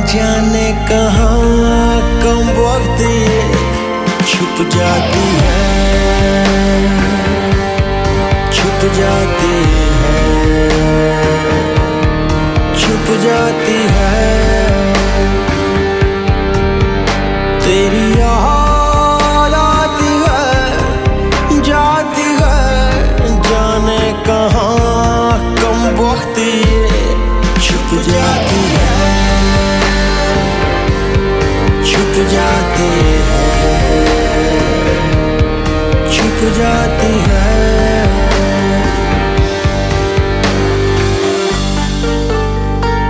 जाने कहाँ कम वक्त ये छुप जाती है, छुप जाती है, छुप जाती है। तेरी याद आती है, जाती है, जाने कहाँ कम वक्त ये छुप जाती है, छुप जाती है, छुप जाती है।